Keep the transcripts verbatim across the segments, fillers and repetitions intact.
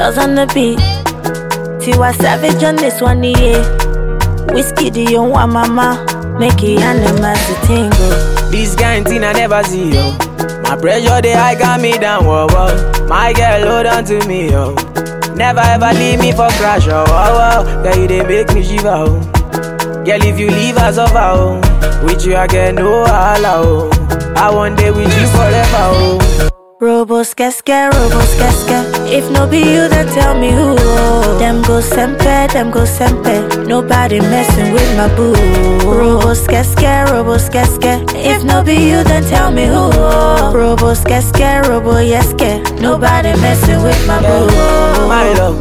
girls on the beat. Tiwa Savage on this one, yeah. Whiskey, the young one, mama. Make it animals to tingle. This kind thing I never see, yo. My pressure, they high got me down, whoa, whoa. My girl, hold on to me, yo. Never ever leave me for crash, oh, oh, oh. Yeah, you they make me shiver, oh. Girl, if you leave us over, oh. With you, I get no holla, oh. I want day with you forever, oh. Robo skeske, robo skeske. If no be you, then tell me who. Oh. Them go sempe, them go sempe. Nobody messing with my boo. Robo skeske, robo skeske. If no be you, then tell me who. Oh. Robo skeske, robo yeske. Nobody messing with my boo. Yeah. My love,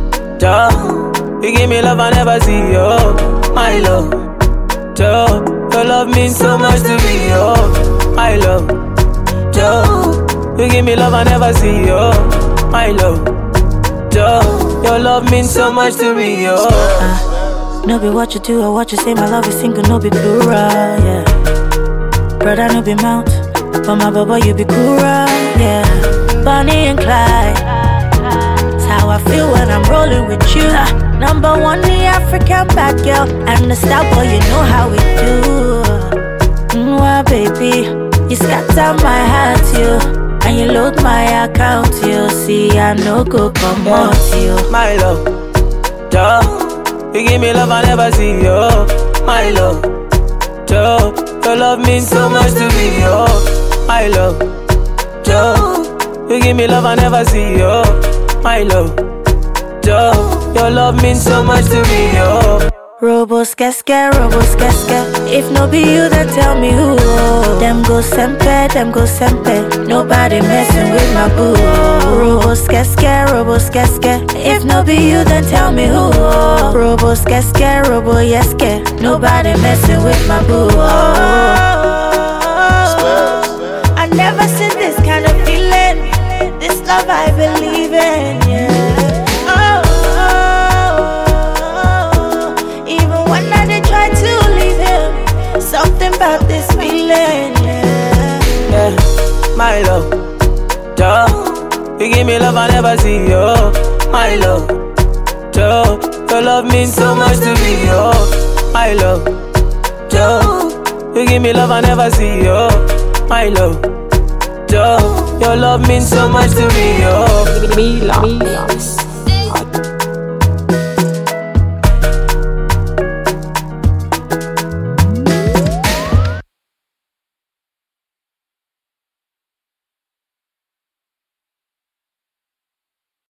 duh. You give me love I never see, oh. My love, duh. Your love means so much to me, oh. My love, duh. You give me love I never see, yo. My love, duh. Your love means so much to me, yo. uh, No be what you do or what you say. My love is single, no be plural, yeah. Brother, no be mount, but my baba, you be cooler, yeah. Bonnie and Clyde, it's how I feel when I'm rolling with you. uh, Number one, the African bad girl. And the star boy, you know how we do. Mwah, baby, you scatter my heart, you. And you load my account, you see I no go come out, you. My love, duh. You give me love I never see, yo. My love, duh. Your love means so much to me, yo. My love, duh. You give me love I never see, yo. My love, duh. Your love means so much to me, yo. Robo skeske, robo skeske. If no be you, then tell me who. Them go sempe, them go sempe. Nobody messing with my boo. Robo skeske, robo skeske. If no be you, then tell me who. Robo skeske, robo yeske. Nobody messing with my boo. I never seen this kind of feeling. This love I believe in, yeah. Something about this feeling, yeah. Yeah, my love, duh. You give me love I never see, yo. My love, duh. Your love means so much to me, yo. My love, duh. You give me love I never see, yo. My love, duh. Your love means so much to me, yo. Milan.